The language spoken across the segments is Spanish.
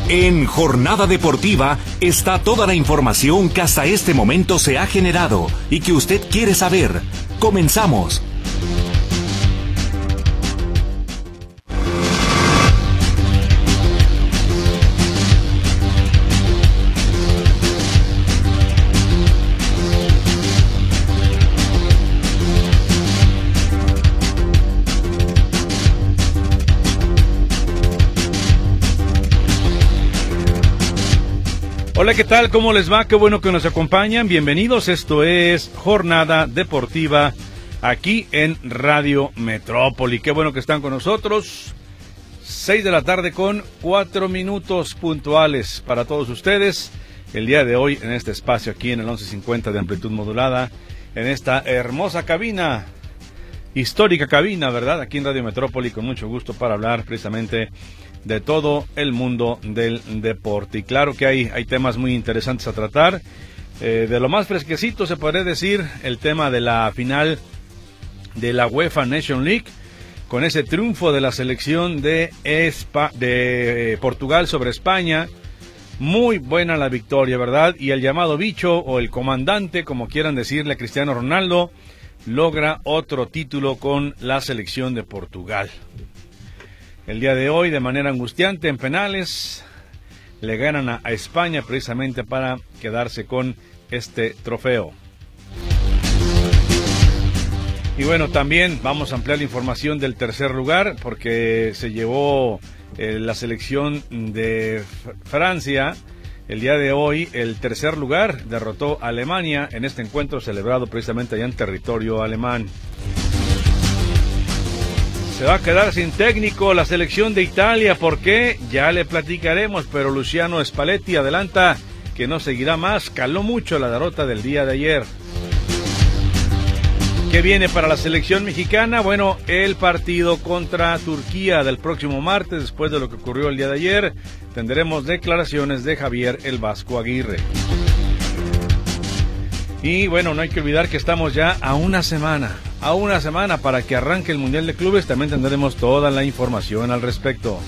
En Jornada Deportiva está toda la información que hasta este momento se ha generado y que usted quiere saber. Comenzamos. Hola, ¿qué tal? ¿Cómo les va? Qué bueno que nos acompañan. Bienvenidos. Esto es Jornada Deportiva aquí en Radio Metrópoli. Qué bueno que están con nosotros. 6 de la tarde con 4 minutos puntuales para todos ustedes. El día de hoy en este espacio aquí en el 1150 de amplitud modulada, en esta hermosa cabina, histórica cabina, ¿verdad? Aquí en Radio Metrópoli, con mucho gusto para hablar precisamente de todo el mundo del deporte. Y claro que hay temas muy interesantes a tratar. De lo más fresquecito se podría decir el tema de la final de la UEFA Nation League, con ese triunfo de la selección de Portugal sobre España. Muy buena la victoria, ¿verdad? Y el llamado bicho o el comandante, como quieran decirle, Cristiano Ronaldo, logra otro título con la selección de Portugal. El día de hoy, de manera angustiante, en penales, le ganan a España precisamente para quedarse con este trofeo. Y bueno, también vamos a ampliar la información del tercer lugar, porque se llevó la selección de Francia. El día de hoy, el tercer lugar derrotó a Alemania en este encuentro celebrado precisamente allá en territorio alemán. Se va a quedar sin técnico la selección de Italia. ¿Por qué? Ya le platicaremos, pero Luciano Spalletti adelanta que no seguirá más. Caló mucho la derrota del día de ayer. ¿Qué viene para la selección mexicana? Bueno, el partido contra Turquía del próximo martes, después de lo que ocurrió el día de ayer, tendremos declaraciones de Javier el Vasco Aguirre. Y bueno, no hay que olvidar que estamos ya a una semana para que arranque el Mundial de Clubes. También tendremos toda la información al respecto.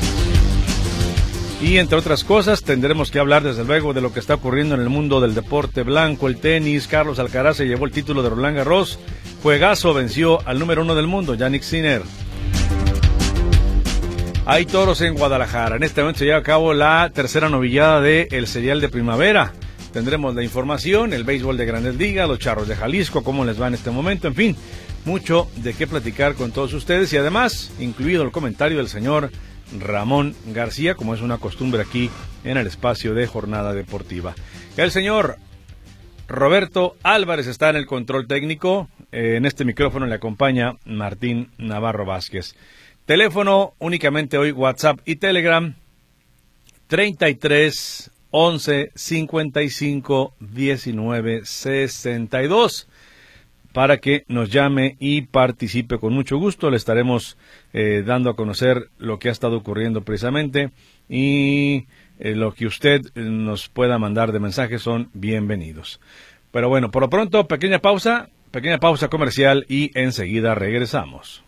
Y entre otras cosas, tendremos que hablar desde luego de lo que está ocurriendo en el mundo del deporte blanco, el tenis. Carlos Alcaraz se llevó el título de Roland Garros. Juegazo, venció al número 1 del mundo, Jannik Sinner. Hay toros en Guadalajara. En este momento se lleva a cabo la tercera novillada del serial de primavera. Tendremos la información, el béisbol de Grandes Ligas, los Charros de Jalisco, cómo les va en este momento, en fin, mucho de qué platicar con todos ustedes y además, incluido el comentario del señor Ramón García, como es una costumbre aquí en el espacio de Jornada Deportiva. El señor Roberto Álvarez está en el control técnico, en este micrófono le acompaña Martín Navarro Vázquez. Teléfono únicamente hoy, WhatsApp y Telegram, 33 11 55 19 62, para que nos llame y participe con mucho gusto. Le estaremos dando a conocer lo que ha estado ocurriendo precisamente y lo que usted nos pueda mandar de mensajes son bienvenidos. Pero bueno, por lo pronto, pequeña pausa comercial y enseguida regresamos.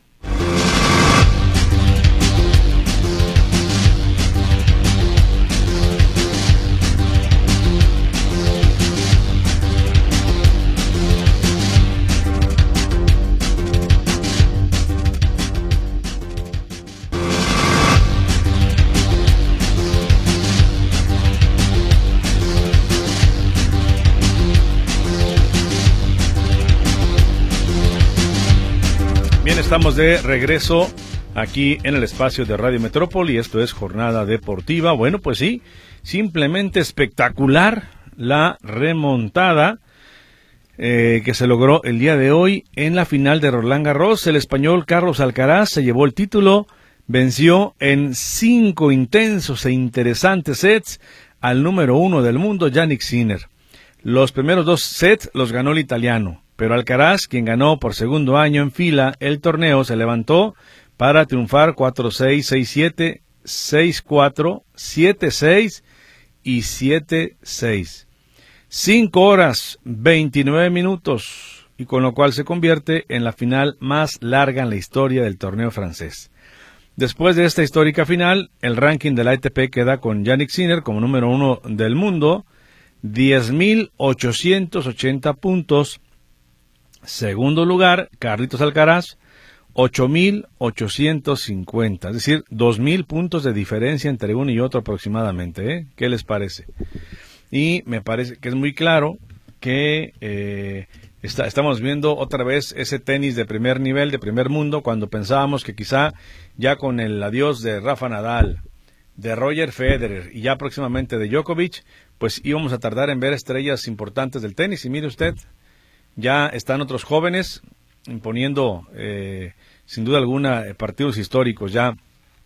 Estamos de regreso aquí en el espacio de Radio Metrópoli. Esto es Jornada Deportiva. Bueno, pues sí, simplemente espectacular la remontada que se logró el día de hoy en la final de Roland Garros. El español Carlos Alcaraz se llevó el título, venció en 5 intensos e interesantes sets al número 1 del mundo, Jannik Sinner. Los primeros 2 sets los ganó el italiano, pero Alcaraz, quien ganó por segundo año en fila el torneo, se levantó para triunfar 4-6, 6-7, 6-4, 7-6 y 7-6. 5 horas, 29 minutos, y con lo cual se convierte en la final más larga en la historia del torneo francés. Después de esta histórica final, el ranking de la ATP queda con Jannik Sinner como número 1 del mundo, 10,880 puntos. Segundo lugar, Carlitos Alcaraz, 8,850, es decir, 2,000 puntos de diferencia entre uno y otro aproximadamente, ¿eh? ¿Qué les parece? Y me parece que es muy claro que estamos viendo otra vez ese tenis de primer nivel, de primer mundo, cuando pensábamos que quizá ya con el adiós de Rafa Nadal, de Roger Federer y ya próximamente de Djokovic, pues íbamos a tardar en ver estrellas importantes del tenis. Y mire usted, ya están otros jóvenes imponiendo, sin duda alguna, partidos históricos ya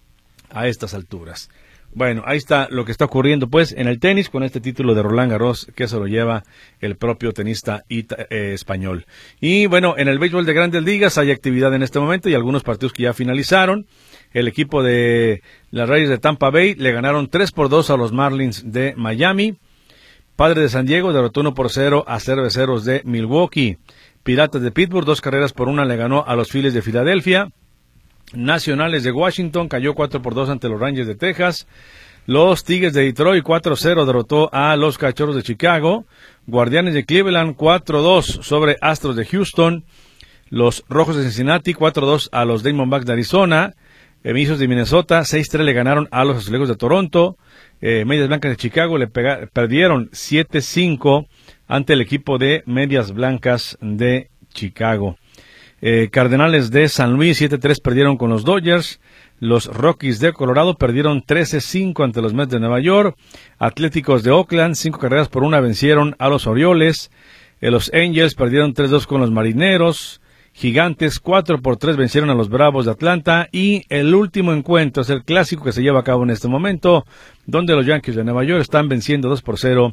a estas alturas. Bueno, ahí está lo que está ocurriendo pues en el tenis con este título de Roland Garros que se lo lleva el propio tenista español. Y bueno, en el béisbol de Grandes Ligas hay actividad en este momento y algunos partidos que ya finalizaron. El equipo de las Rays de Tampa Bay le ganaron 3-2 a los Marlins de Miami. Padres de San Diego derrotó 1-0 a Cerveceros de Milwaukee. Piratas de Pittsburgh 2-1 le ganó a los Phillies de Filadelfia. Nacionales de Washington cayó 4-2 ante los Rangers de Texas. Los Tigres de Detroit 4-0 derrotó a los Cachorros de Chicago. Guardianes de Cleveland 4-2 sobre Astros de Houston. Los Rojos de Cincinnati 4-2 a los Diamondbacks de Arizona. Emisos de Minnesota 6-3 le ganaron a los Azulejos de Toronto. Medias Blancas de Chicago perdieron 7-5 ante el equipo de Medias Blancas de Chicago. Cardenales de San Luis 7-3 perdieron con los Dodgers. Los Rockies de Colorado perdieron 13-5 ante los Mets de Nueva York. Atléticos de Oakland 5-1 vencieron a los Orioles. Los Angels perdieron 3-2 con los Marineros. Gigantes 4-3 vencieron a los Bravos de Atlanta. Y el último encuentro es el clásico que se lleva a cabo en este momento, donde los Yankees de Nueva York están venciendo 2-0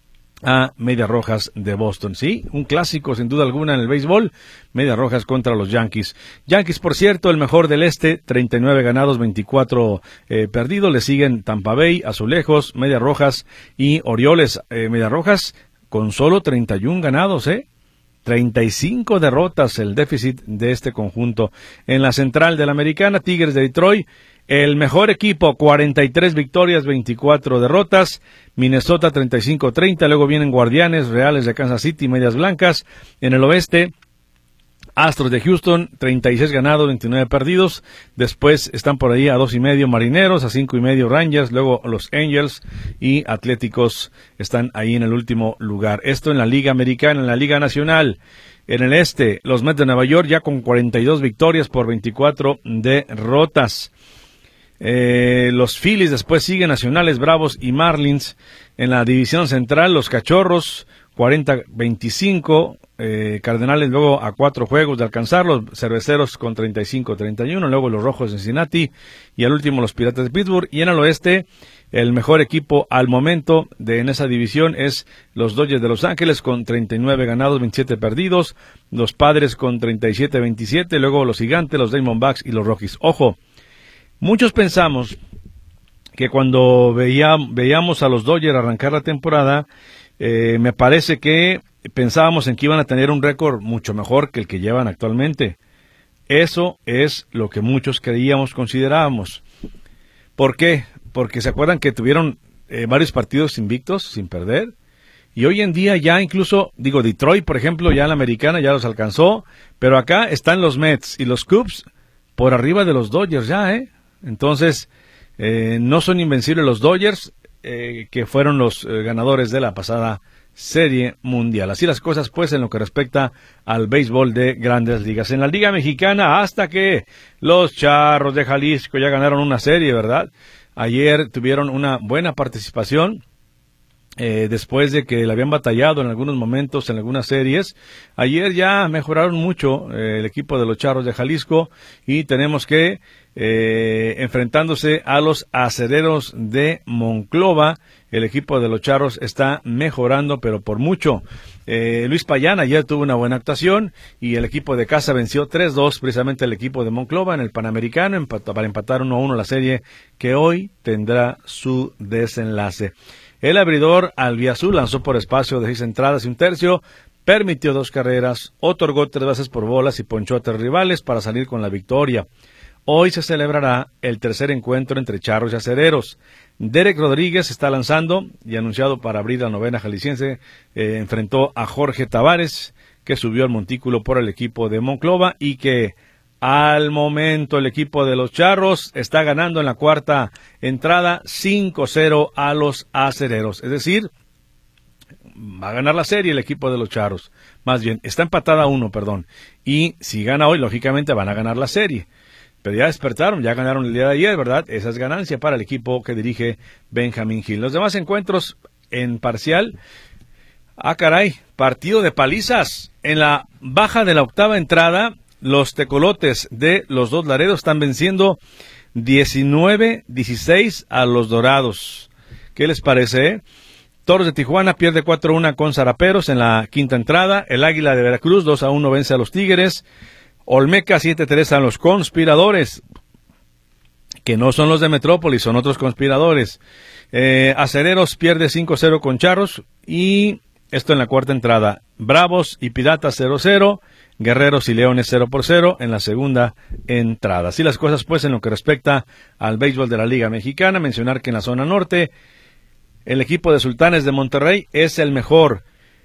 a Medias Rojas de Boston. Sí, un clásico sin duda alguna en el béisbol, Medias Rojas contra los Yankees. Yankees, por cierto, el mejor del este, 39 ganados, 24 perdidos. Le siguen Tampa Bay, Azulejos, Medias Rojas y Orioles. Medias Rojas con solo 31 ganados, 35 derrotas el déficit de este conjunto. En la central de la Americana, Tigres de Detroit, el mejor equipo, 43 victorias, 24 derrotas. Minnesota 35-30, luego vienen Guardianes, Reales de Kansas City, Medias Blancas. En el oeste, Astros de Houston, 36 ganados, 29 perdidos. Después están por ahí a 2.5 Marineros, a 5.5 Rangers, luego los Angels y Atléticos están ahí en el último lugar. Esto en la Liga Americana, en la Liga Nacional. En el este, los Mets de Nueva York ya con 42 victorias por 24 derrotas. Los Phillies después siguen Nacionales, Bravos y Marlins. En la división central, los Cachorros 40-25, Cardenales luego a 4 juegos de alcanzar, los Cerveceros con 35-31, luego los Rojos de Cincinnati y al último los Piratas de Pittsburgh. Y en el oeste, el mejor equipo al momento en esa división es los Dodgers de Los Ángeles con 39 ganados, 27 perdidos, los Padres con 37-27, luego los Gigantes, los Diamondbacks y los Rockies. Ojo, muchos pensamos que cuando veíamos a los Dodgers arrancar la temporada, me parece que pensábamos en que iban a tener un récord mucho mejor que el que llevan actualmente. Eso es lo que muchos creíamos, considerábamos. ¿Por qué? Porque se acuerdan que tuvieron varios partidos invictos, sin perder. Y hoy en día ya incluso, Detroit, por ejemplo, ya en la Americana ya los alcanzó. Pero acá están los Mets y los Cubs por arriba de los Dodgers ya, Entonces, no son invencibles los Dodgers, que fueron los ganadores de la pasada Serie Mundial. Así las cosas, pues, en lo que respecta al béisbol de Grandes Ligas. En la Liga Mexicana, hasta que los Charros de Jalisco ya ganaron una serie, ¿verdad? Ayer tuvieron una buena participación. Después de que le habían batallado en algunos momentos en algunas series, ayer ya mejoraron mucho el equipo de los Charros de Jalisco y tenemos que enfrentándose a los Acereros de Monclova, el equipo de los Charros está mejorando, pero por mucho. Luis Payán ayer tuvo una buena actuación y el equipo de casa venció 3-2 precisamente el equipo de Monclova en el Panamericano para empatar 1-1 la serie que hoy tendrá su desenlace. El abridor albiazul lanzó por espacio de 6 entradas y 1/3, permitió 2 carreras, otorgó 3 bases por bolas y ponchó a 3 rivales para salir con la victoria. hoy se celebrará el tercer encuentro entre charros y acereros. Derek Rodríguez está lanzando y anunciado para abrir la novena jalisciense. Enfrentó a Jorge Tavares, que subió al montículo por el equipo de Monclova y que al momento el equipo de los charros está ganando en la cuarta entrada 5-0 a los acereros. Es decir, va a ganar la serie el equipo de los charros. Más bien, está empatada 1, perdón. Y si gana hoy, lógicamente van a ganar la serie. Pero ya despertaron, ya ganaron el día de ayer, ¿verdad? Esa es ganancia para el equipo que dirige Benjamín Gil. Los demás encuentros en parcial. Caray, partido de palizas. En la baja de la octava entrada, los tecolotes de los Dos Laredos están venciendo 19-16 a los Dorados. ¿Qué les parece? Toros de Tijuana pierde 4-1 con Zaraperos en la quinta entrada. El Águila de Veracruz 2-1 vence a los Tigres. Olmeca 7-3 a los Conspiradores, que no son los de Metrópolis, son otros conspiradores. Acereros pierde 5-0 con Charros, y esto en la cuarta entrada. Bravos y Piratas 0-0, Guerreros y Leones 0-0 en la segunda entrada. Así las cosas, pues, en lo que respecta al béisbol de la Liga Mexicana. Mencionar que en la zona norte, el equipo de Sultanes de Monterrey es el mejor.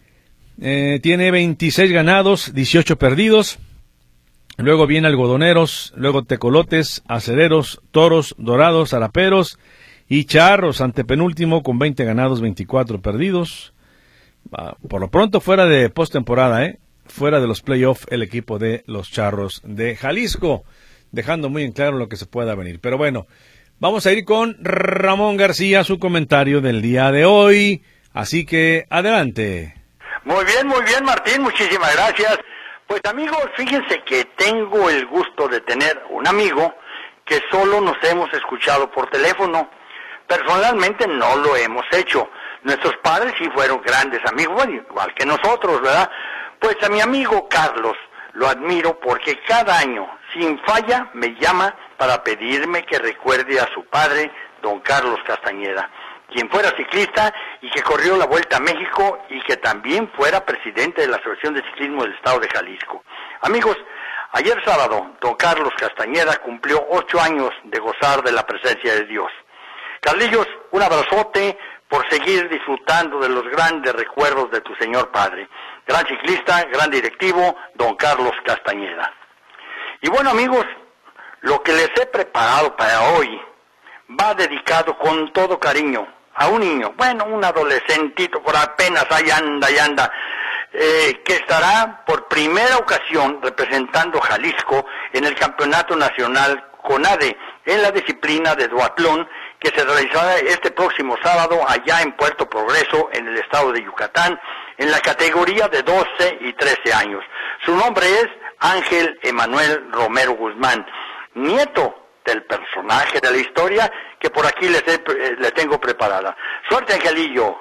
Tiene 26 ganados, 18 perdidos. Luego viene Algodoneros, luego Tecolotes, Acereros, Toros, Dorados, Zaraperos y Charros, antepenúltimo con 20 ganados, 24 perdidos. Por lo pronto fuera de postemporada, fuera de los playoffs el equipo de los Charros de Jalisco, dejando muy en claro lo que se pueda venir. Pero bueno, vamos a ir con Ramón García, su comentario del día de hoy. Así que adelante. Muy bien, Martín, muchísimas gracias. Pues amigos, fíjense que tengo el gusto de tener un amigo que solo nos hemos escuchado por teléfono. Personalmente no lo hemos hecho. Nuestros padres sí fueron grandes amigos, bueno, igual que nosotros, ¿verdad? Pues a mi amigo Carlos lo admiro porque cada año, sin falla, me llama para pedirme que recuerde a su padre, don Carlos Castañeda, quien fuera ciclista y que corrió la Vuelta a México y que también fuera presidente de la Asociación de Ciclismo del Estado de Jalisco. Amigos, ayer sábado, don Carlos Castañeda cumplió 8 años de gozar de la presencia de Dios. Carlillos, un abrazote por seguir disfrutando de los grandes recuerdos de tu señor padre. Gran ciclista, gran directivo, don Carlos Castañeda. Y bueno, amigos, lo que les he preparado para hoy va dedicado con todo cariño a un niño, bueno, un adolescentito, por apenas ahí anda, que estará por primera ocasión representando Jalisco en el Campeonato Nacional CONADE, en la disciplina de duatlón, que se realizará este próximo sábado allá en Puerto Progreso, en el estado de Yucatán, en la categoría de 12 y 13 años. Su nombre es Ángel Emanuel Romero Guzmán, nieto del personaje de la historia que por aquí le tengo preparada. Suerte, Angelillo.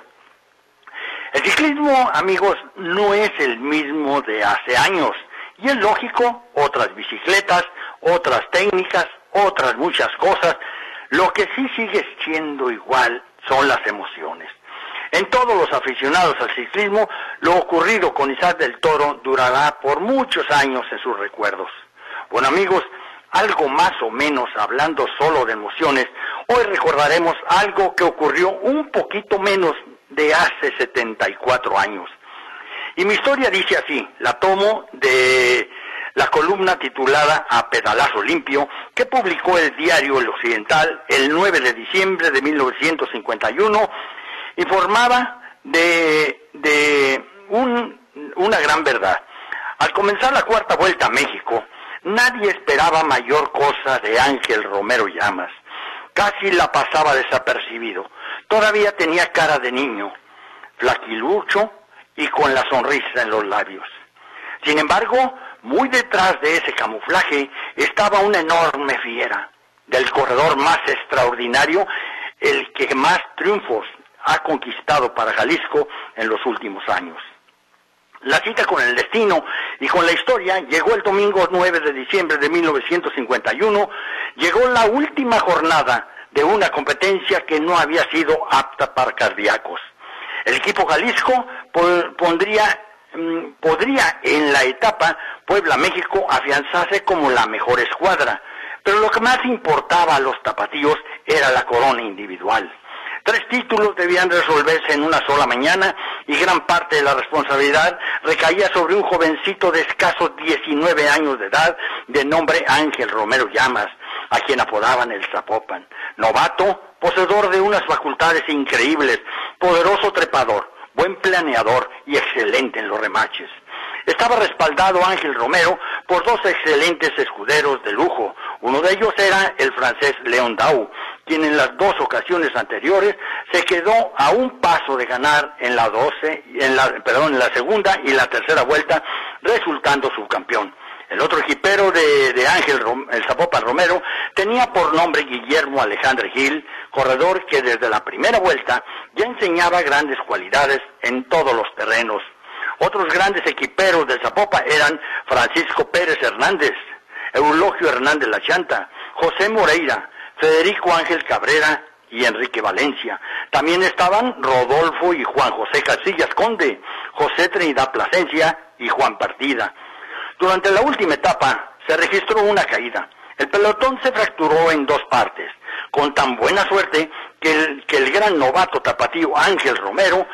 El ciclismo, amigos, no es el mismo de hace años. Y es lógico, otras bicicletas, otras técnicas, otras muchas cosas. Lo que sí sigue siendo igual son las emociones. En todos los aficionados al ciclismo, lo ocurrido con Isaac del Toro durará por muchos años en sus recuerdos. Bueno, amigos, algo más o menos hablando solo de emociones, hoy recordaremos algo que ocurrió un poquito menos de hace 74 años. Y mi historia dice así, la tomo de la columna titulada A Pedalazo Limpio, que publicó el diario El Occidental el 9 de diciembre de 1951, informaba de una gran verdad. Al comenzar la cuarta Vuelta a México, nadie esperaba mayor cosa de Ángel Romero Llamas. Casi la pasaba desapercibido. Todavía tenía cara de niño, flaquilucho y con la sonrisa en los labios. Sin embargo, muy detrás de ese camuflaje estaba una enorme fiera, del corredor más extraordinario, el que más triunfos ha conquistado para Jalisco en los últimos años. La cita con el destino y con la historia llegó el domingo 9 de diciembre de 1951, llegó la última jornada de una competencia que no había sido apta para cardíacos. El equipo Jalisco podría en la etapa Puebla-México afianzarse como la mejor escuadra, Pero lo que más importaba a los tapatíos era la corona individual. 3 títulos debían resolverse en una sola mañana y gran parte de la responsabilidad recaía sobre un jovencito de escasos 19 años de edad de nombre Ángel Romero Llamas, a quien apodaban el Zapopan. Novato, poseedor de unas facultades increíbles, poderoso trepador, buen planeador y excelente en los remaches. Estaba respaldado Ángel Romero por 2 excelentes escuderos de lujo. Uno de ellos era el francés Leon Daou, quien en las 2 ocasiones anteriores se quedó a un paso de ganar en la segunda y la tercera vuelta, resultando subcampeón. El otro equipero de Ángel, el Zapopan Romero, tenía por nombre Guillermo Alejandre Gil, corredor que desde la primera vuelta ya enseñaba grandes cualidades en todos los terrenos. Otros grandes equiperos del Zapopan eran Francisco Pérez Hernández, Eulogio Hernández La Chanta, José Moreira, Federico Ángel Cabrera y Enrique Valencia. También estaban Rodolfo y Juan José Casillas Conde, José Trinidad Plasencia y Juan Partida. Durante la última etapa se registró una caída. El pelotón se fracturó en 2 partes, con tan buena suerte que el gran novato tapatío Ángel Romero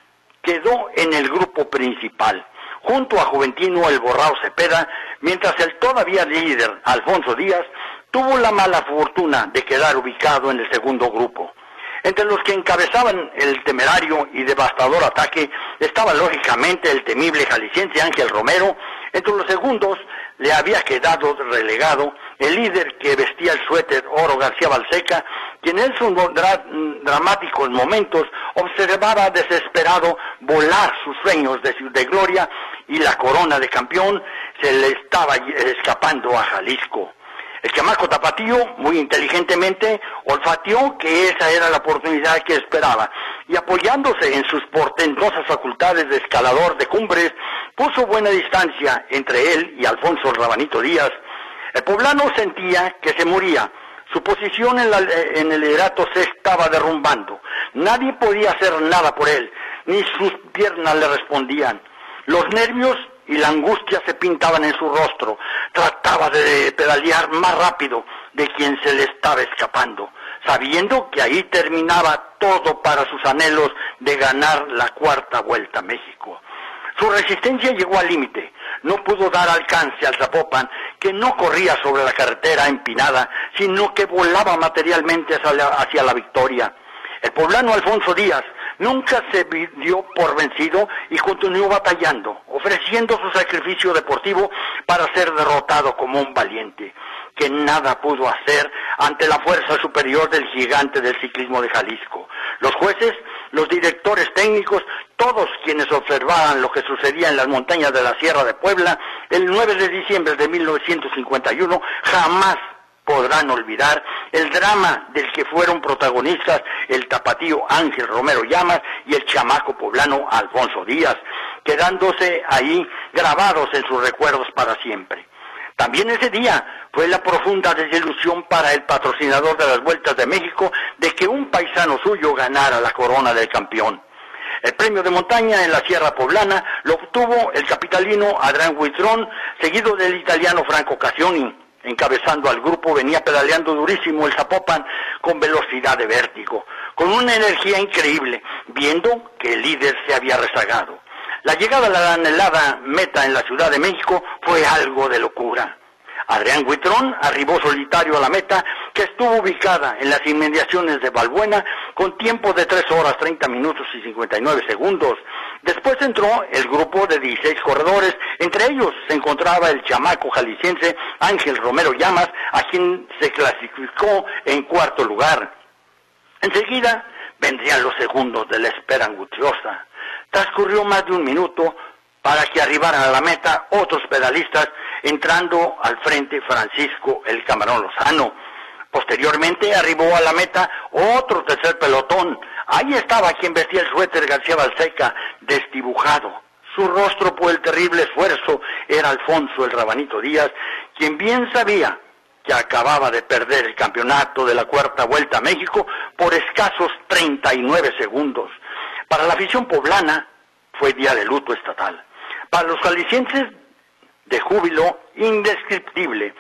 quedó en el grupo principal, junto a Juventino El Borrao Cepeda, mientras el todavía líder Alfonso Díaz tuvo la mala fortuna de quedar ubicado en el segundo grupo. Entre los que encabezaban el temerario y devastador ataque estaba lógicamente el temible jalisciense Ángel Romero. Entre los segundos le había quedado relegado el líder que vestía el suéter oro García Balseca, quien en sus dramáticos momentos observaba desesperado volar sus sueños de gloria, y la corona de campeón se le estaba escapando a Jalisco. El chamaco tapatío, muy inteligentemente, olfateó que esa era la oportunidad que esperaba, y apoyándose en sus portentosas facultades de escalador de cumbres, puso buena distancia entre él y Alfonso Rabanito Díaz. El poblano sentía que se moría. Su posición en el liderato se estaba derrumbando. Nadie podía hacer nada por él, ni sus piernas le respondían. Los nervios y la angustia se pintaban en su rostro. Trataba de pedalear más rápido de quien se le estaba escapando, sabiendo que ahí terminaba todo para sus anhelos de ganar la 4ª Vuelta a México. Su resistencia llegó al límite. No pudo dar alcance al Zapopan, que no corría sobre la carretera empinada, sino que volaba materialmente hacia la victoria. El poblano Alfonso Díaz nunca se dio por vencido y continuó batallando, ofreciendo su sacrificio deportivo para ser derrotado como un valiente, que nada pudo hacer ante la fuerza superior del gigante del ciclismo de Jalisco. Los jueces, los directores técnicos, todos quienes observaban lo que sucedía en las montañas de la Sierra de Puebla el 9 de diciembre de 1951, jamás podrán olvidar el drama del que fueron protagonistas el tapatío Ángel Romero Llamas y el chamaco poblano Alfonso Díaz, quedándose ahí grabados en sus recuerdos para siempre. También ese día fue la profunda desilusión para el patrocinador de las Vueltas de México de que un paisano suyo ganara la corona del campeón. El premio de montaña en la Sierra Poblana lo obtuvo el capitalino Adrián Huitrón, seguido del italiano Franco Cassioni. Encabezando al grupo venía pedaleando durísimo el Zapopan con velocidad de vértigo, con una energía increíble, viendo que el líder se había rezagado. La llegada a la anhelada meta en la Ciudad de México fue algo de locura. Adrián Huitrón arribó solitario a la meta, que estuvo ubicada en las inmediaciones de Balbuena, con tiempo de 3 horas 30 minutos y 59 segundos. Después entró el grupo de 16 corredores, entre ellos se encontraba el chamaco jalisciense Ángel Romero Llamas, a quien se clasificó en 4º lugar. Enseguida vendrían los segundos de la espera angustiosa. Transcurrió más de 1 minuto para que arribaran a la meta otros pedalistas, entrando al frente Francisco el Camarón Lozano. Posteriormente arribó a la meta otro tercer pelotón. Ahí estaba quien vestía el suéter García Balseca, desdibujado. Su rostro por el terrible esfuerzo era Alfonso el Rabanito Díaz, quien bien sabía que acababa de perder el campeonato de la 4ª Vuelta a México por escasos 39 segundos. Para la afición poblana fue día de luto estatal. Para los jaliscienses, de júbilo indescriptible.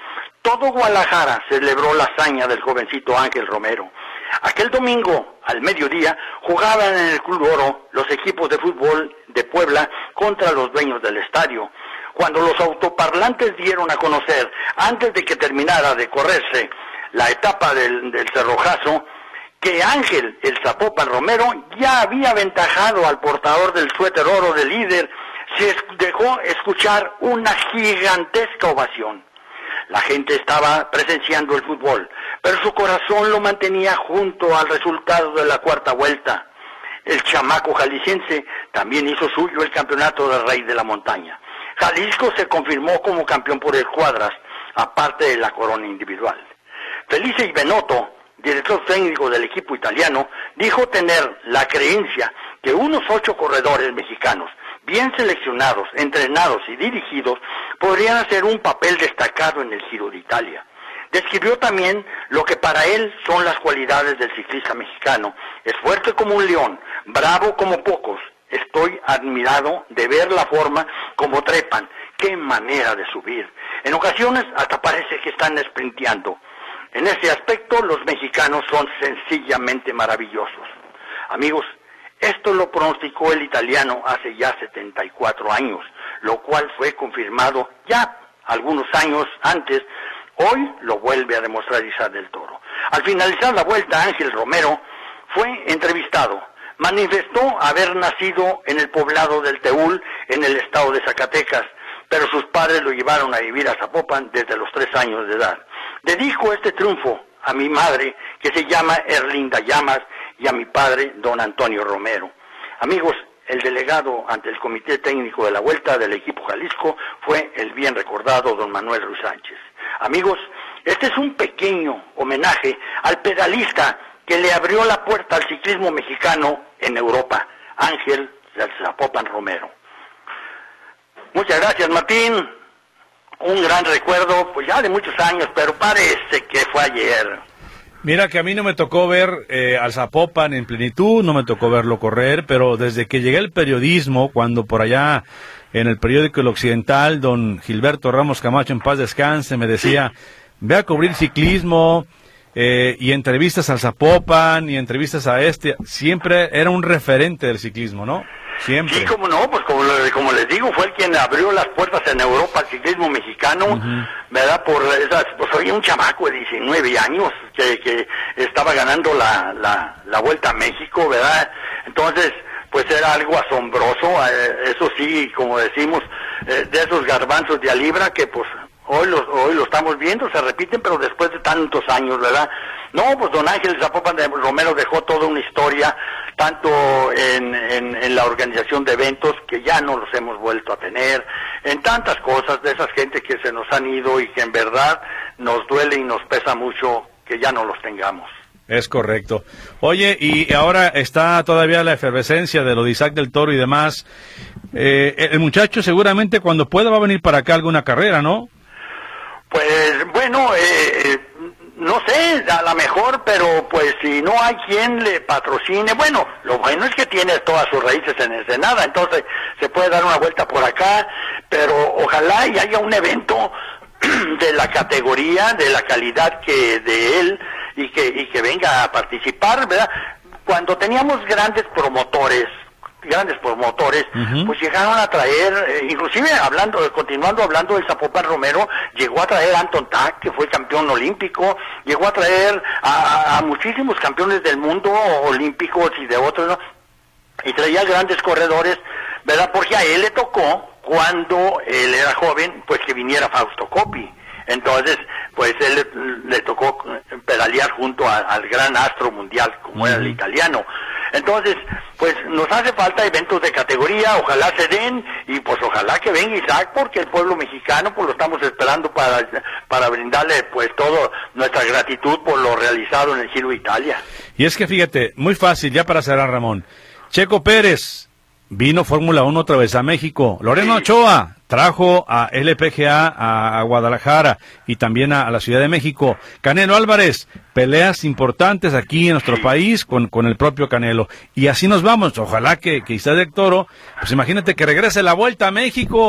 Todo Guadalajara celebró la hazaña del jovencito Ángel Romero. Aquel domingo, al mediodía, jugaban en el Club Oro los equipos de fútbol de Puebla contra los dueños del estadio. Cuando los autoparlantes dieron a conocer, antes de que terminara de correrse la etapa del cerrojazo, que Ángel, el Zapopan Romero, ya había aventajado al portador del suéter oro de líder, se dejó escuchar una gigantesca ovación. La gente estaba presenciando el fútbol, pero su corazón lo mantenía junto al resultado de la cuarta vuelta. El chamaco jalisciense también hizo suyo el campeonato del Rey de la Montaña. Jalisco se confirmó como campeón por escuadras, aparte de la corona individual. Felice Benotto, director técnico del equipo italiano, dijo tener la creencia que unos 8 corredores mexicanos, bien seleccionados, entrenados y dirigidos, podrían hacer un papel destacado en el Giro de Italia. Describió también lo que para él son las cualidades del ciclista mexicano. Es fuerte como un león, bravo como pocos. Estoy admirado de ver la forma como trepan. ¡Qué manera de subir! En ocasiones hasta parece que están sprinteando. En ese aspecto los mexicanos son sencillamente maravillosos. Amigos, esto lo pronosticó el italiano hace ya 74 años, lo cual fue confirmado ya algunos años antes. Hoy lo vuelve a demostrar Isaac del Toro. Al finalizar la vuelta, Ángel Romero fue entrevistado. Manifestó haber nacido en el poblado del Teúl, en el estado de Zacatecas, pero sus padres lo llevaron a vivir a Zapopan desde los 3 años de edad. Dedico este triunfo a mi madre, que se llama Erlinda Llamas, y a mi padre, don Antonio Romero. Amigos, el delegado ante el Comité Técnico de la Vuelta del equipo Jalisco fue el bien recordado don Manuel Ruiz Sánchez. Amigos, este es un pequeño homenaje al pedalista que le abrió la puerta al ciclismo mexicano en Europa, Ángel Zapopan Romero. Muchas gracias, Martín. Un gran recuerdo, pues ya de muchos años, pero parece que fue ayer. Mira que a mí no me tocó ver al Zapopan en plenitud, no me tocó verlo correr, pero desde que llegué al periodismo, cuando por allá en el periódico El Occidental, don Gilberto Ramos Camacho, en paz descanse, me decía, ve a cubrir ciclismo, y entrevistas al Zapopan, y entrevistas a siempre era un referente del ciclismo, ¿no? Siempre. Sí, como no, pues como les digo, fue el quien abrió las puertas en Europa al ciclismo mexicano, ¿verdad? Por esas, pues había un chamaco de 19 años que estaba ganando la Vuelta a México, ¿verdad? Entonces, pues era algo asombroso, eso sí, como decimos, de esos garbanzos de a libra que pues hoy lo estamos viendo, se repiten, pero después de tantos años, ¿verdad? No, pues don Ángel Zapopan Romero dejó toda una historia, tanto en la organización de eventos, que ya no los hemos vuelto a tener, en tantas cosas, de esas gente que se nos han ido y que en verdad nos duele y nos pesa mucho que ya no los tengamos. Es correcto. Oye, y ahora está todavía la efervescencia de lo de Isaac del Toro y demás. El muchacho seguramente cuando pueda va a venir para acá alguna carrera, ¿no? Pues bueno, no sé, a lo mejor, pero pues si no hay quien le patrocine, bueno, lo bueno es que tiene todas sus raíces en Ensenada, entonces se puede dar una vuelta por acá, pero ojalá y haya un evento de la categoría, de la calidad que de él, y que venga a participar, ¿verdad? Cuando teníamos grandes promotores, pues llegaron a traer, inclusive continuando hablando del Zapopan Romero, llegó a traer a Anton Tak, que fue campeón olímpico, llegó a traer a muchísimos campeones del mundo olímpicos y de otros, ¿no? Y traía grandes corredores, ¿verdad? Porque a él le tocó, cuando él era joven, pues que viniera Fausto Coppi. Entonces, pues él le tocó pedalear junto al gran astro mundial, como era el italiano. Entonces, pues nos hace falta eventos de categoría, ojalá se den, y pues ojalá que venga Isaac, porque el pueblo mexicano pues lo estamos esperando para brindarle pues todo nuestra gratitud por lo realizado en el Giro de Italia. Y es que fíjate, muy fácil, ya para cerrar, Ramón, Checo Pérez vino Fórmula 1 otra vez a México, Lorena Ochoa trajo a LPGA a Guadalajara y también a la Ciudad de México. Canelo Álvarez, peleas importantes aquí en nuestro país con el propio Canelo. Y así nos vamos. Ojalá que Isaac del Toro, pues imagínate que regrese la Vuelta a México.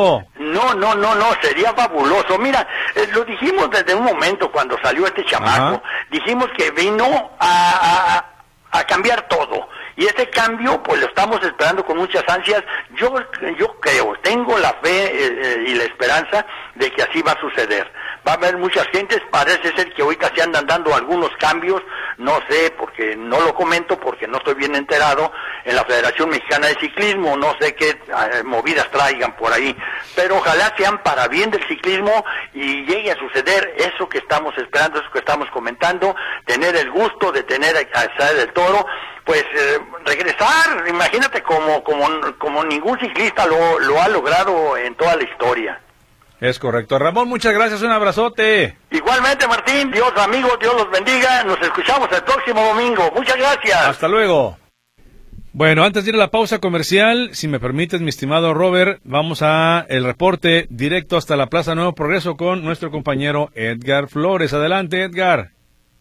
No, sería fabuloso. Mira, lo dijimos desde un momento cuando salió este chamaco. Dijimos que vino a cambiar todo. Y ese cambio, pues lo estamos esperando con muchas ansias. Yo creo, tengo la fe y la esperanza de que así va a suceder. Va a haber muchas gentes, parece ser que ahorita se andan dando algunos cambios, no sé, porque no lo comento, porque no estoy bien enterado, en la Federación Mexicana de Ciclismo, no sé qué movidas traigan por ahí, pero ojalá sean para bien del ciclismo y llegue a suceder eso que estamos esperando, eso que estamos comentando, tener el gusto de tener a Israel del Toro, pues regresar, imagínate como ningún ciclista lo ha logrado en toda la historia. Es correcto. Ramón, muchas gracias, un abrazote. Igualmente, Martín, Dios amigos, Dios los bendiga, nos escuchamos el próximo domingo. Muchas gracias. Hasta luego. Bueno, antes de ir a la pausa comercial, si me permites, mi estimado Robert, vamos a el reporte directo hasta la Plaza Nuevo Progreso con nuestro compañero Edgar Flores. Adelante, Edgar.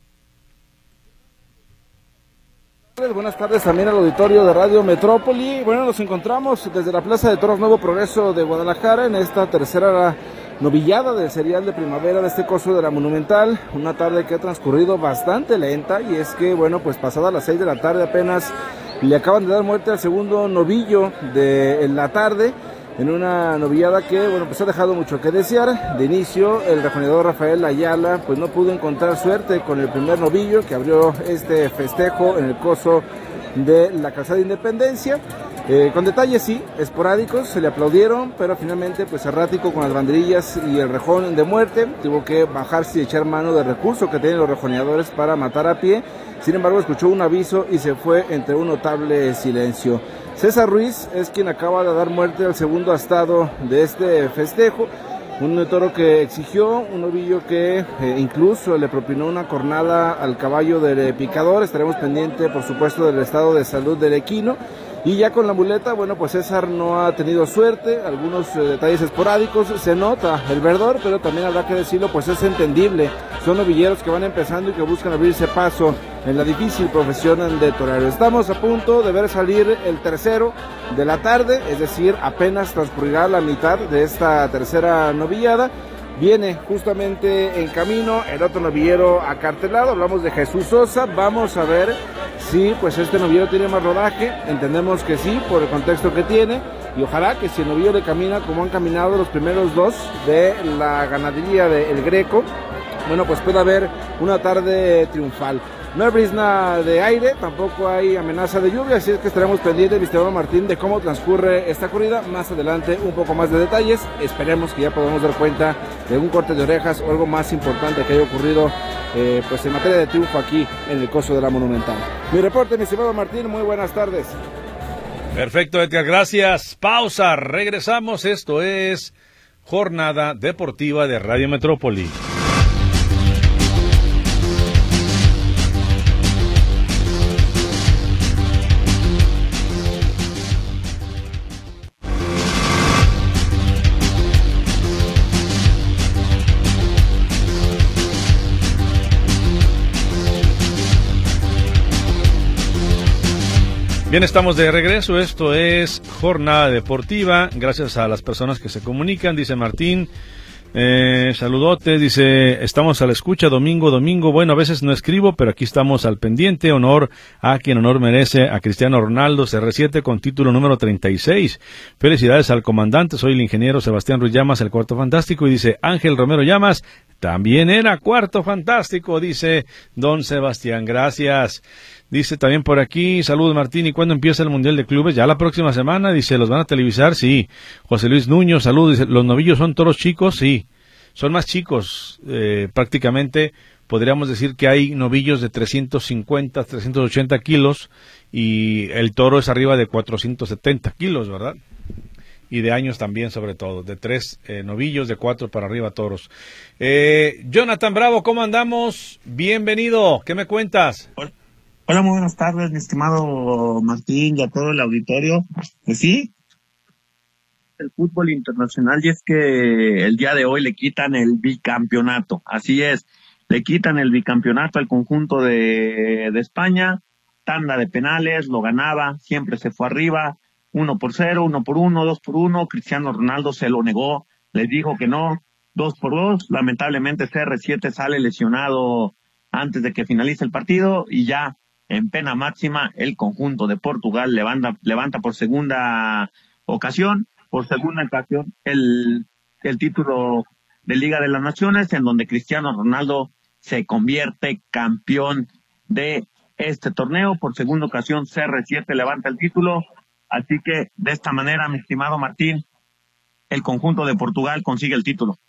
Buenas tardes también al auditorio de Radio Metrópoli. Bueno, nos encontramos desde la Plaza de Toros Nuevo Progreso de Guadalajara en esta tercera novillada del serial de primavera de este coso de la Monumental. Una tarde que ha transcurrido bastante lenta y es que, bueno, pues pasada las 6 de la tarde apenas le acaban de dar muerte al segundo novillo de la tarde. En una novillada que, bueno, pues ha dejado mucho que desear. De inicio, el rejoneador Rafael Ayala, pues no pudo encontrar suerte con el primer novillo que abrió este festejo en el coso de la Calzada de Independencia. Con detalles, sí, esporádicos, se le aplaudieron, pero finalmente, pues errático con las banderillas y el rejón de muerte. Tuvo que bajarse y echar mano del recurso que tienen los rejoneadores para matar a pie. Sin embargo, escuchó un aviso y se fue entre un notable silencio. César Ruiz es quien acaba de dar muerte al segundo astado de este festejo, un toro que exigió, un novillo que incluso le propinó una cornada al caballo del picador. Estaremos pendientes, por supuesto, del estado de salud del equino. Y ya con la muleta, bueno, pues César no ha tenido suerte, algunos detalles esporádicos, se nota el verdor, pero también habrá que decirlo, pues es entendible. Son novilleros que van empezando y que buscan abrirse paso en la difícil profesión de torero. Estamos a punto de ver salir el tercero de la tarde, es decir, apenas transcurrirá la mitad de esta tercera novillada. Viene justamente en camino el otro novillero acartelado, hablamos de Jesús Sosa. Vamos a ver si pues este novillero tiene más rodaje, entendemos que sí, por el contexto que tiene, y ojalá que si el novillero le camina como han caminado los primeros dos de la ganadería de El Greco, bueno, pues puede haber una tarde triunfal. No hay brisna de aire, tampoco hay amenaza de lluvia, así es que estaremos pendientes, mi estimado Martín, de cómo transcurre esta corrida. Más adelante un poco más de detalles, esperemos que ya podamos dar cuenta de un corte de orejas o algo más importante que haya ocurrido pues en materia de triunfo aquí en el coso de la Monumental. Mi reporte, mi estimado Martín, muy buenas tardes. Perfecto, Edgar, gracias. Pausa, regresamos, esto es Jornada Deportiva de Radio Metrópoli. Bien, estamos de regreso, esto es Jornada Deportiva, gracias a las personas que se comunican, dice Martín, saludotes, dice, estamos a la escucha, domingo, bueno, a veces no escribo, pero aquí estamos al pendiente, honor a quien honor merece, a Cristiano Ronaldo, CR7 con título número 36, felicidades al comandante, soy el ingeniero Sebastián Ruiz Llamas, el cuarto fantástico, y dice Ángel Romero Llamas, también era cuarto fantástico, dice don Sebastián, gracias. Dice también por aquí, saludos Martín, ¿y cuándo empieza el Mundial de Clubes? Ya la próxima semana, dice, ¿los van a televisar? Sí. José Luis Nuño, saludos, dice, ¿los novillos son toros chicos? Sí, son más chicos, prácticamente podríamos decir que hay novillos de 350, 380 kilos y el toro es arriba de 470 kilos, ¿verdad? Y de años también, sobre todo, de 3 novillos, de 4 para arriba toros. Jonathan Bravo, ¿cómo andamos? Bienvenido, ¿qué me cuentas? Hola, muy buenas tardes, mi estimado Martín y a todo el auditorio. Pues sí, el fútbol internacional, y es que el día de hoy le quitan el bicampeonato. Así es, le quitan el bicampeonato al conjunto de España, tanda de penales, lo ganaba, siempre se fue arriba, 1-0, 1-1, 2-1, Cristiano Ronaldo se lo negó les dijo que no, 2-2, lamentablemente CR7 sale lesionado antes de que finalice el partido y ya en pena máxima el conjunto de Portugal levanta por segunda ocasión el título de Liga de las Naciones, en donde Cristiano Ronaldo se convierte campeón de este torneo. Por segunda ocasión CR7 levanta el título, así que de esta manera, mi estimado Martín, el conjunto de Portugal consigue el título.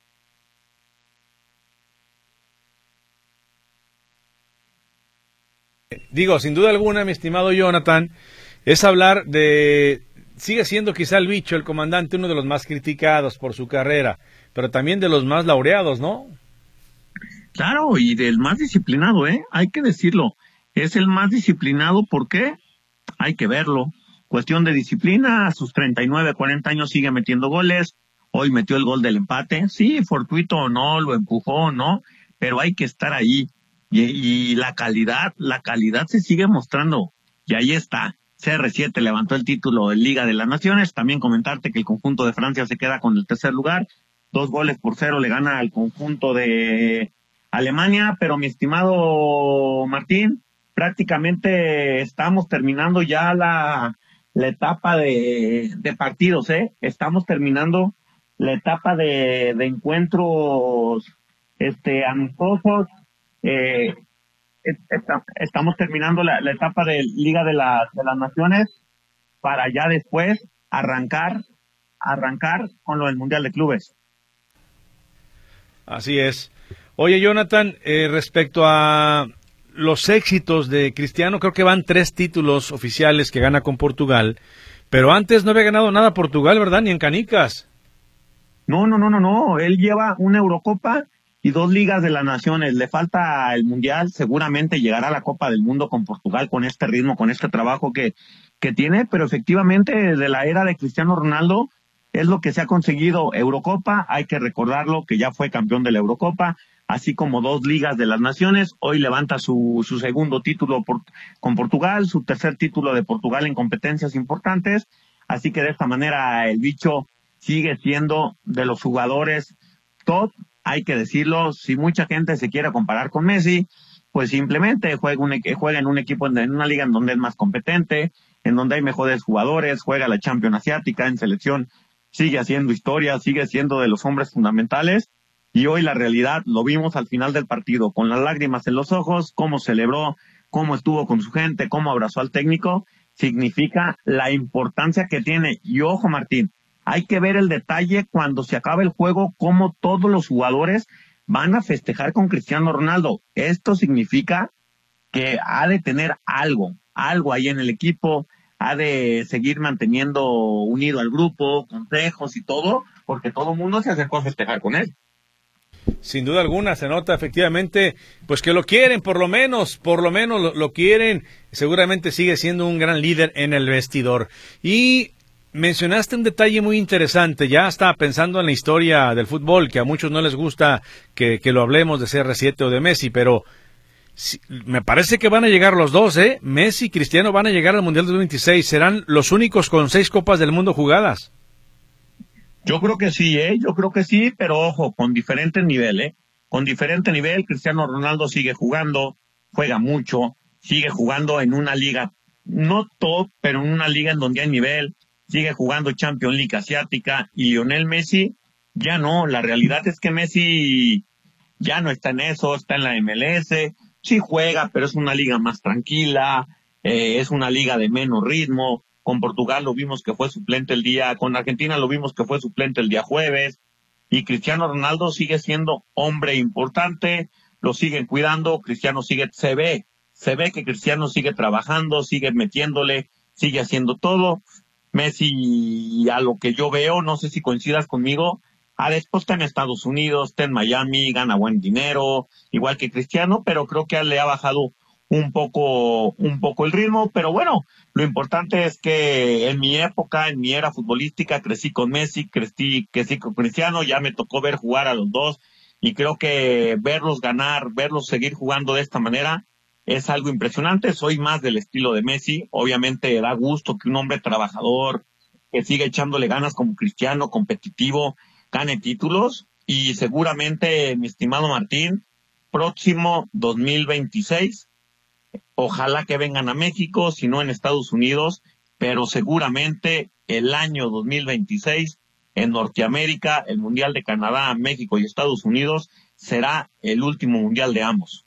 Digo, sin duda alguna, mi estimado Jonathan, es hablar de... Sigue siendo quizá el Bicho, el comandante, uno de los más criticados por su carrera, pero también de los más laureados, ¿no? Claro, y del más disciplinado, hay que decirlo. Es el más disciplinado, ¿por qué? Hay que verlo. Cuestión de disciplina, a sus 39, 40 años sigue metiendo goles. Hoy metió el gol del empate. Sí, fortuito o no, lo empujó o no, pero hay que estar ahí. Y la calidad se sigue mostrando. Y ahí está. CR7 levantó el título de Liga de las Naciones. También comentarte que el conjunto de Francia se queda con el tercer lugar. 2-0 le gana al conjunto de Alemania. Pero mi estimado Martín, prácticamente estamos terminando ya la etapa de partidos, Estamos terminando la etapa de encuentros amistosos. Estamos terminando la etapa de Liga de las Naciones para ya después arrancar con lo del Mundial de Clubes. Así es. Oye, Jonathan, respecto a los éxitos de Cristiano, creo que van 3 títulos oficiales que gana con Portugal, pero antes no había ganado nada Portugal, ¿verdad? Ni en canicas. No. Él lleva una Eurocopa y 2 Ligas de las Naciones. Le falta el Mundial, seguramente llegará a la Copa del Mundo con Portugal, con este ritmo, con este trabajo que tiene, pero efectivamente desde la era de Cristiano Ronaldo es lo que se ha conseguido. Eurocopa, hay que recordarlo, que ya fue campeón de la Eurocopa, así como 2 Ligas de las Naciones. Hoy levanta su segundo título con Portugal, su tercer título de Portugal en competencias importantes, así que de esta manera el Bicho sigue siendo de los jugadores top. Hay que decirlo, si mucha gente se quiere comparar con Messi, pues simplemente juega en un equipo, en una liga en donde es más competente, en donde hay mejores jugadores, juega la Champions Asiática, en selección sigue haciendo historia, sigue siendo de los hombres fundamentales, y hoy la realidad lo vimos al final del partido, con las lágrimas en los ojos, cómo celebró, cómo estuvo con su gente, cómo abrazó al técnico, significa la importancia que tiene. Y ojo, Martín, hay que ver el detalle cuando se acabe el juego, cómo todos los jugadores van a festejar con Cristiano Ronaldo. Esto significa que ha de tener algo ahí en el equipo, ha de seguir manteniendo unido al grupo, consejos y todo, porque todo el mundo se acercó a festejar con él. Sin duda alguna, se nota efectivamente, pues que lo quieren, por lo menos lo quieren. Seguramente sigue siendo un gran líder en el vestidor. Y mencionaste un detalle muy interesante, ya estaba pensando en la historia del fútbol, que a muchos no les gusta que lo hablemos de CR7 o de Messi, pero sí, me parece que van a llegar los dos, Messi y Cristiano van a llegar al Mundial 2026, serán los únicos con 6 Copas del Mundo jugadas. Yo creo que sí, pero ojo, con diferente nivel, Con diferente nivel, Cristiano Ronaldo sigue jugando, juega mucho, sigue jugando en una liga, no top, pero en una liga en donde hay nivel, sigue jugando Champions League Asiática, y Lionel Messi ya no. La realidad es que Messi ya no está en eso, está en la MLS, sí juega, pero es una liga más tranquila, es una liga de menos ritmo. Con Portugal lo vimos que fue suplente con Argentina lo vimos que fue suplente el día jueves, y Cristiano Ronaldo sigue siendo hombre importante, lo siguen cuidando, se ve que Cristiano sigue trabajando, sigue metiéndole, sigue haciendo todo. Messi, a lo que yo veo, no sé si coincidas conmigo, después está en Estados Unidos, está en Miami, gana buen dinero, igual que Cristiano, pero creo que le ha bajado un poco el ritmo. Pero bueno, lo importante es que en mi era futbolística, crecí con Messi, crecí con Cristiano, ya me tocó ver jugar a los dos, y creo que verlos ganar, verlos seguir jugando de esta manera, es algo impresionante. Soy más del estilo de Messi. Obviamente da gusto que un hombre trabajador, que siga echándole ganas como Cristiano, competitivo, gane títulos y seguramente, mi estimado Martín, próximo 2026, ojalá que vengan a México, si no en Estados Unidos, pero seguramente el año 2026 en Norteamérica, el Mundial de Canadá, México y Estados Unidos será el último Mundial de ambos.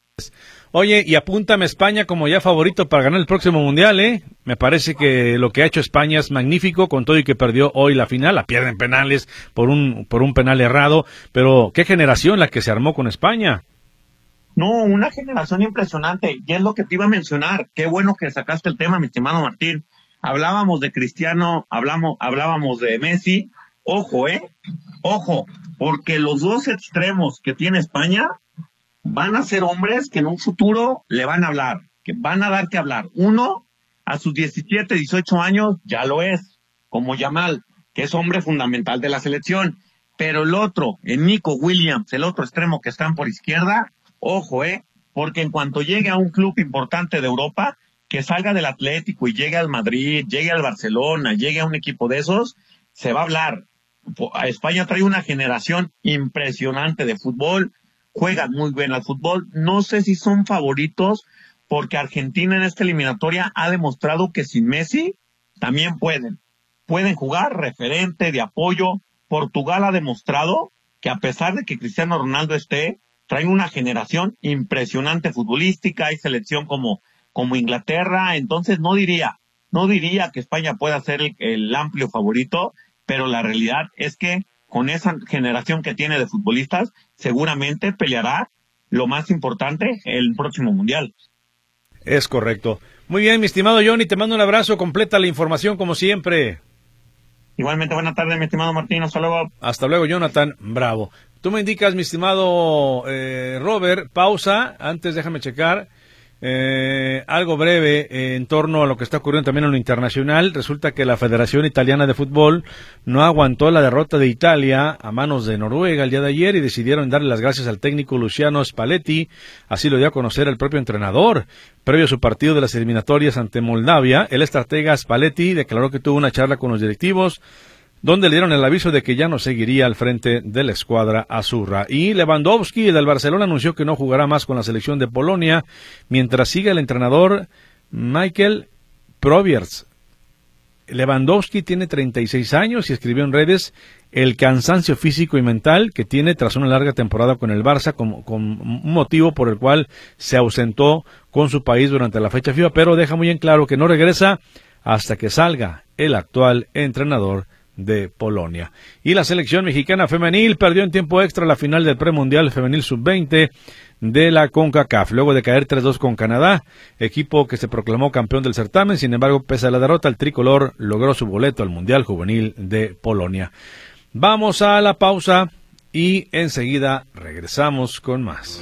Oye, y apúntame España como ya favorito para ganar el próximo Mundial, ¿eh? Me parece que lo que ha hecho España es magnífico, con todo y que perdió hoy la final, la pierde en penales por un penal errado, pero qué generación la que se armó con España. No, una generación impresionante, y es lo que te iba a mencionar. Qué bueno que sacaste el tema, mi estimado Martín. Hablábamos de Cristiano, hablábamos de Messi. Ojo, ojo, porque los dos extremos que tiene España van a ser hombres que en un futuro le van a hablar, que van a dar que hablar. Uno, a sus 17, 18 años, ya lo es, como Yamal, que es hombre fundamental de la selección. Pero el otro, Nico Williams, el otro extremo que están por izquierda, ojo, porque en cuanto llegue a un club importante de Europa, que salga del Atlético y llegue al Madrid, llegue al Barcelona, llegue a un equipo de esos, se va a hablar. España trae una generación impresionante de fútbol, juegan muy bien al fútbol. No sé si son favoritos, porque Argentina en esta eliminatoria ha demostrado que sin Messi también pueden jugar, referente de apoyo. Portugal ha demostrado que a pesar de que Cristiano Ronaldo esté, traen una generación impresionante futbolística. Hay selección como Inglaterra. Entonces no diría que España pueda ser el amplio favorito, pero la realidad es que con esa generación que tiene de futbolistas, seguramente peleará lo más importante el próximo Mundial. Es correcto. Muy bien, mi estimado Johnny, te mando un abrazo, completa la información como siempre. Igualmente, buena tarde, mi estimado Martín, hasta luego. Hasta luego, Jonathan Bravo. Tú me indicas, mi estimado Robert, pausa, antes déjame checar. Algo breve en torno a lo que está ocurriendo también en lo internacional. Resulta que la Federación Italiana de Fútbol no aguantó la derrota de Italia a manos de Noruega el día de ayer y decidieron darle las gracias al técnico Luciano Spalletti. Así lo dio a conocer el propio entrenador. Previo a su partido de las eliminatorias ante Moldavia, el estratega Spalletti declaró que tuvo una charla con los directivos donde le dieron el aviso de que ya no seguiría al frente de la escuadra azurra. Y Lewandowski, del Barcelona, anunció que no jugará más con la selección de Polonia, mientras siga el entrenador Michael Probierz. Lewandowski tiene 36 años y escribió en redes el cansancio físico y mental que tiene tras una larga temporada con el Barça, con un motivo por el cual se ausentó con su país durante la fecha FIFA, pero deja muy en claro que no regresa hasta que salga el actual entrenador de Polonia. Y la selección mexicana femenil perdió en tiempo extra la final del premundial femenil sub-20 de la CONCACAF, luego de caer 3-2 con Canadá, equipo que se proclamó campeón del certamen. Sin embargo, pese a la derrota, el tricolor logró su boleto al Mundial Juvenil de Polonia. Vamos a la pausa y enseguida regresamos con más.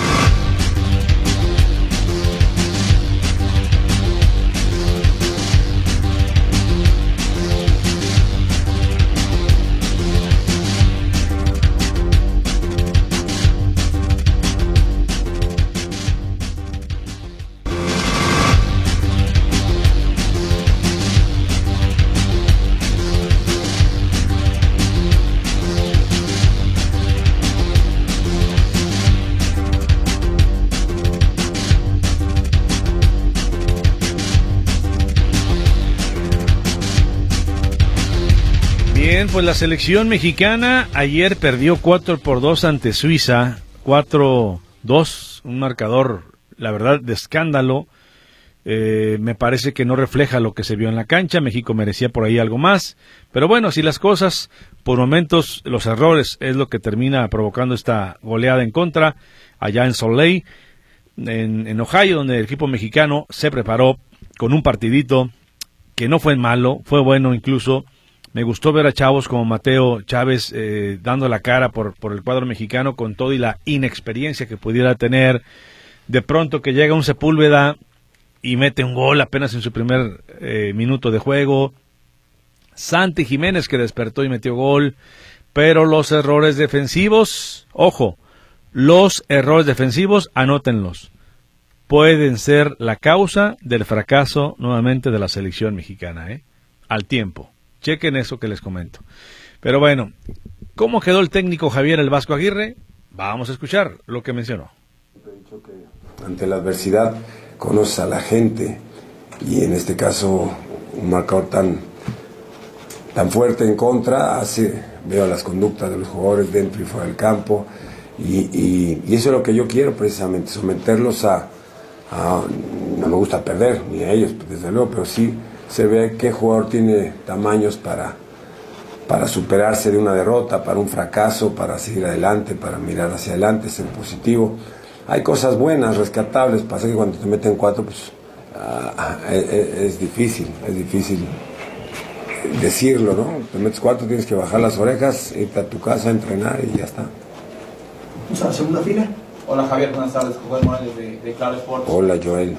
Bien, pues la selección mexicana ayer perdió 4-2 ante Suiza, 4-2, un marcador, la verdad, de escándalo. Me parece que no refleja lo que se vio en la cancha. México merecía por ahí algo más, pero bueno, así las cosas, por momentos los errores es lo que termina provocando esta goleada en contra, allá en Salt Lake, en Ohio, donde el equipo mexicano se preparó con un partidito que no fue malo, fue bueno incluso. Me gustó ver a chavos como Mateo Chávez dando la cara por el cuadro mexicano, con todo y la inexperiencia que pudiera tener. De pronto que llega un Sepúlveda y mete un gol apenas en su primer minuto de juego. Santi Jiménez, que despertó y metió gol. Pero los errores defensivos, ojo, los errores defensivos, anótenlos, pueden ser la causa del fracaso nuevamente de la selección mexicana, al tiempo. Chequen eso que les comento. Pero bueno, ¿Cómo quedó el técnico Javier El Vasco Aguirre? Vamos a escuchar lo que mencionó. Ante la adversidad conoces a la gente y en este caso un marcador tan fuerte en contra veo las conductas de los jugadores dentro y fuera del campo y eso es lo que yo quiero precisamente, someterlos a no me gusta perder, ni a ellos desde luego, pero sí se ve qué jugador tiene tamaños para superarse de una derrota, para un fracaso, para seguir adelante, para mirar hacia adelante, ser positivo. Hay cosas buenas, rescatables, pasa que cuando te meten 4 pues es difícil decirlo, ¿no? Te metes 4, tienes que bajar las orejas, irte a tu casa a entrenar y ya está. ¿Vamos a la segunda fila? Hola Javier, buenas tardes, Joel Morales de Claro Sports. Hola Joel.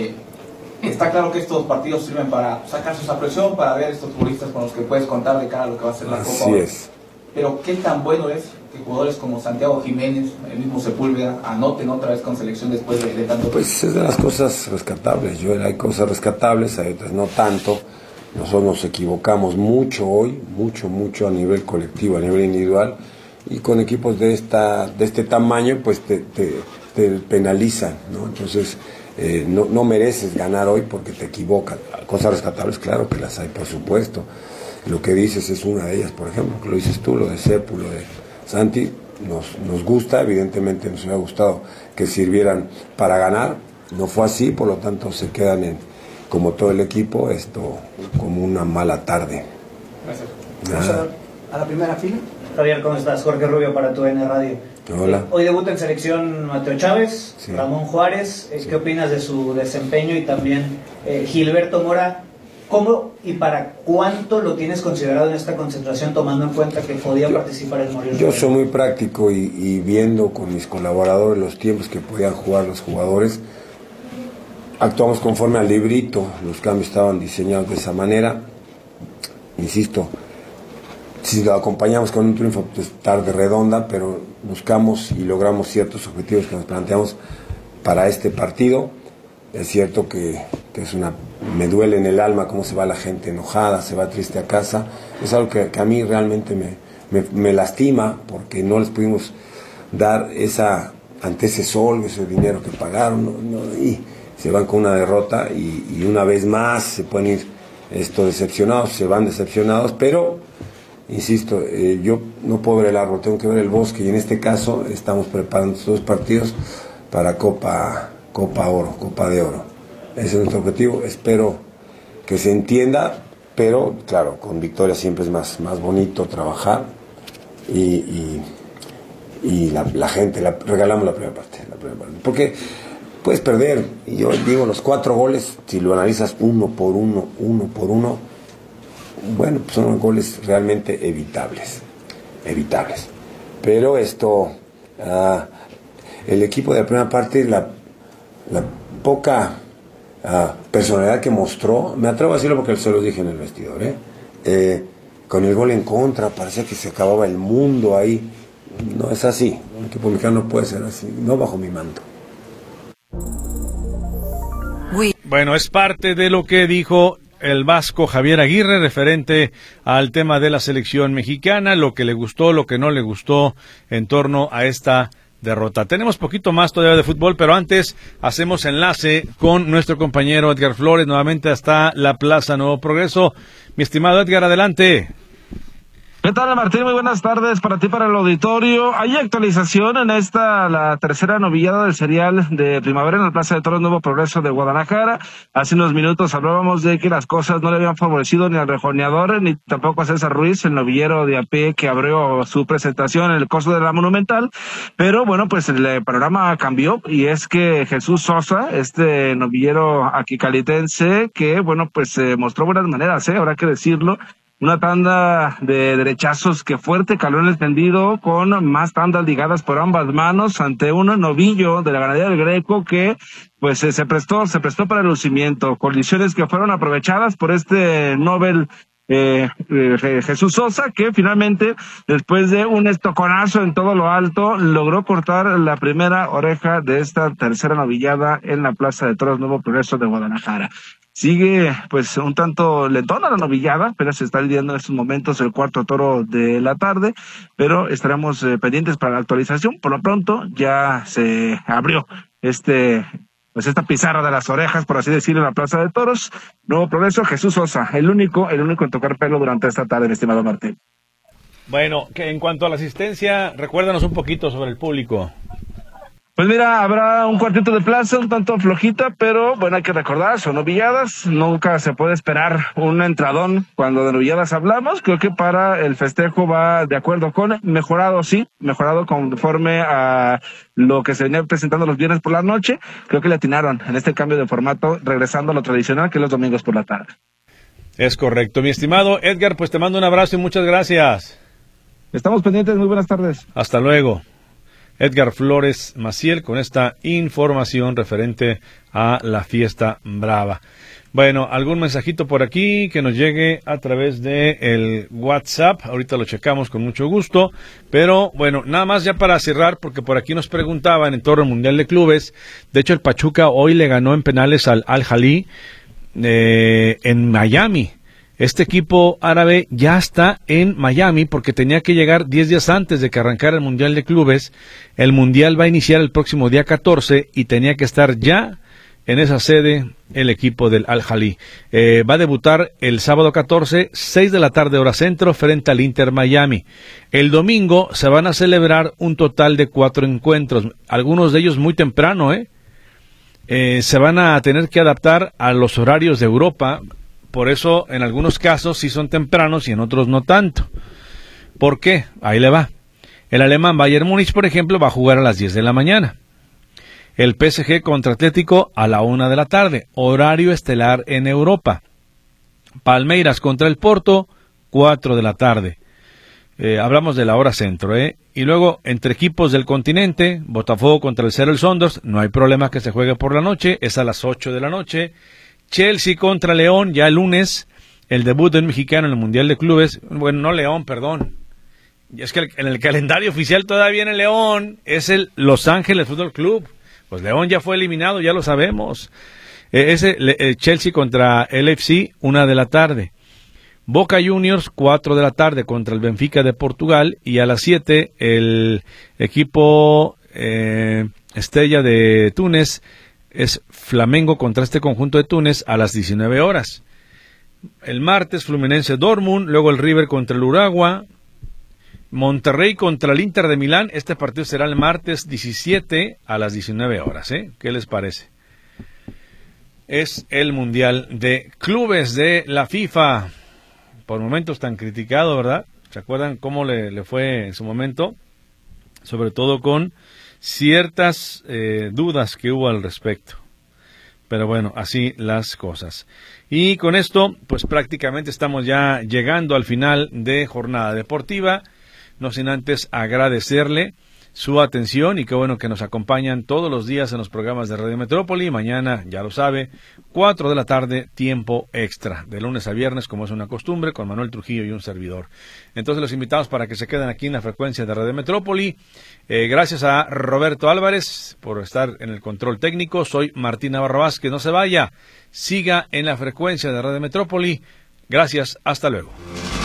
Está claro que estos partidos sirven para sacar esa presión, para ver estos futbolistas con los que puedes contar de cara a lo que va a ser la Copa. Así es. Pero ¿qué tan bueno es que jugadores como Santiago Jiménez, el mismo Sepúlveda, anoten otra vez con selección después de tanto tiempo? Pues es de las cosas rescatables, Joel. Hay cosas rescatables, hay otras no tanto. Nosotros nos equivocamos mucho hoy, mucho a nivel colectivo, a nivel individual, y con equipos de este tamaño pues te penalizan, ¿no? Entonces no mereces ganar hoy porque te equivocas. Cosas rescatables, claro que las hay, por supuesto. Lo que dices es una de ellas, por ejemplo, que lo dices tú, lo de Sepu, lo de Santi, nos gusta, evidentemente nos hubiera gustado que sirvieran para ganar, no fue así, por lo tanto se quedan como todo el equipo, como una mala tarde. Gracias. ¿A la primera fila? Javier, ¿cómo estás? Jorge Rubio para tu N Radio. Hola. Hoy debuta en selección Mateo Chávez, sí. Ramón Juárez. Sí. ¿Qué opinas de su desempeño? Y también Gilberto Mora. ¿Cómo y para cuánto lo tienes considerado en esta concentración, tomando en cuenta que podía participar en Morir? Yo soy muy práctico y viendo con mis colaboradores los tiempos que podían jugar los jugadores, actuamos conforme al librito, los cambios estaban diseñados de esa manera. Insisto, si lo acompañamos con un triunfo, pues tarde redonda, pero buscamos y logramos ciertos objetivos que nos planteamos para este partido. Es cierto que me duele en el alma cómo se va la gente enojada, se va triste a casa. Es algo que a mí realmente me lastima, porque no les pudimos dar ante ese sol, ese dinero que pagaron, y se van con una derrota y una vez más se pueden ir decepcionados, se van decepcionados, pero insisto, yo no puedo ver el árbol, tengo que ver el bosque, y en este caso estamos preparando estos 2 partidos para Copa de Oro. Ese es nuestro objetivo, espero que se entienda, pero claro, con victoria siempre es más bonito trabajar y la gente, regalamos la primera parte, porque puedes perder, y yo digo, los 4 goles, si lo analizas uno por uno, bueno, pues son goles realmente evitables, pero el equipo de la primera parte, la poca personalidad que mostró, me atrevo a decirlo porque se lo dije en el vestidor, con el gol en contra, parecía que se acababa el mundo ahí. No es así, un equipo mexicano no puede ser así, no bajo mi manto. Bueno, es parte de lo que dijo el vasco Javier Aguirre referente al tema de la selección mexicana, lo que le gustó, lo que no le gustó en torno a esta derrota. Tenemos poquito más todavía de fútbol, pero antes hacemos enlace con nuestro compañero Edgar Flores, nuevamente hasta la Plaza Nuevo Progreso. Mi estimado Edgar, adelante. ¿Qué tal, Martín? Muy buenas tardes para ti, para el auditorio. Hay actualización en la tercera novillada del serial de primavera en la Plaza de Toros Nuevo Progreso de Guadalajara. Hace unos minutos hablábamos de que las cosas no le habían favorecido ni al rejoneador ni tampoco a César Ruiz, el novillero de a pie que abrió su presentación en el costo de la Monumental. Pero bueno, pues el panorama cambió, y es que Jesús Sosa, novillero aquicalitense, que bueno, pues mostró buenas maneras, habrá que decirlo. Una tanda de derechazos que fuerte caló en el tendido, con más tandas ligadas por ambas manos ante un novillo de la ganadería del Greco que pues se prestó para el lucimiento. Condiciones que fueron aprovechadas por Nobel Jesús Sosa, que finalmente, después de un estoconazo en todo lo alto, logró cortar la primera oreja de esta tercera novillada en la Plaza de Toros Nuevo Progreso de Guadalajara. Sigue pues un tanto lentona la novillada, pero se está lidiando en estos momentos el cuarto toro de la tarde, pero estaremos pendientes para la actualización. Por lo pronto ya se abrió esta pizarra de las orejas, por así decirlo, en la Plaza de Toros. Nuevo Progreso, Jesús Sosa, el único en tocar pelo durante esta tarde, mi estimado Martín. Bueno, que en cuanto a la asistencia, recuérdanos un poquito sobre el público. Pues mira, habrá un cuartito de plaza, un tanto flojita, pero bueno, hay que recordar, son novilladas, nunca se puede esperar un entradón cuando de novilladas hablamos. Creo que para el festejo va de acuerdo con mejorado conforme a lo que se venía presentando los viernes por la noche. Creo que le atinaron en este cambio de formato, regresando a lo tradicional, que es los domingos por la tarde. Es correcto, mi estimado Edgar, pues te mando un abrazo y muchas gracias. Estamos pendientes, muy buenas tardes. Hasta luego. Edgar Flores Maciel con esta información referente a la fiesta brava. Bueno, algún mensajito por aquí que nos llegue a través de el WhatsApp, ahorita lo checamos con mucho gusto, pero bueno, nada más ya para cerrar, porque por aquí nos preguntaban en torno al Mundial de Clubes. De hecho, el Pachuca hoy le ganó en penales al Al-Ahly en Miami. Este equipo árabe ya está en Miami porque tenía que llegar 10 días antes de que arrancara el Mundial de Clubes. El Mundial va a iniciar el próximo día 14 y tenía que estar ya en esa sede el equipo del Al-Ahly. Va a debutar el sábado 14, 6 de la tarde hora centro, frente al Inter Miami. El domingo se van a celebrar un total de 4 encuentros, algunos de ellos muy temprano, se van a tener que adaptar a los horarios de Europa. Por eso, en algunos casos sí son tempranos y en otros no tanto. ¿Por qué? Ahí le va. El alemán Bayern Múnich, por ejemplo, va a jugar a las 10 de la mañana. El PSG contra Atlético a la 1 de la tarde. Horario estelar en Europa. Palmeiras contra el Porto, 4 de la tarde. Hablamos de la hora centro, Y luego, entre equipos del continente, Botafogo contra el Seattle Sounders, no hay problema que se juegue por la noche, es a las 8 de la noche. Chelsea contra León, ya el lunes, el debut del mexicano en el Mundial de Clubes. Bueno, no León, perdón. Es que en el calendario oficial todavía viene León, es el Los Ángeles Fútbol Club. Pues León ya fue eliminado, ya lo sabemos. Chelsea contra el FC, 1 de la tarde. Boca Juniors, 4 de la tarde contra el Benfica de Portugal. Y a las 7, el equipo estrella de Túnez es Flamengo contra este conjunto de Túnez a las 19 horas. El martes, Fluminense Dortmund, luego el River contra el Urawa, Monterrey contra el Inter de Milán. Este partido será el martes 17 a las 19 horas. ¿Qué les parece? Es el Mundial de Clubes de la FIFA. Por momentos tan criticado, ¿verdad? ¿Se acuerdan cómo le fue en su momento? Sobre todo con ciertas dudas que hubo al respecto. Pero bueno, así las cosas. Y con esto, pues prácticamente estamos ya llegando al final de Jornada Deportiva. No sin antes agradecerle su atención y qué bueno que nos acompañan todos los días en los programas de Radio Metrópoli. Mañana, ya lo sabe, 4 de la tarde, tiempo extra, de lunes a viernes, como es una costumbre, con Manuel Trujillo y un servidor. Entonces los invitamos para que se queden aquí en la frecuencia de Radio Metrópoli. Gracias a Roberto Álvarez por estar en el control técnico. Soy Martín Navarro Vázquez. No se vaya, siga en la frecuencia de Radio Metrópoli. Gracias, hasta luego.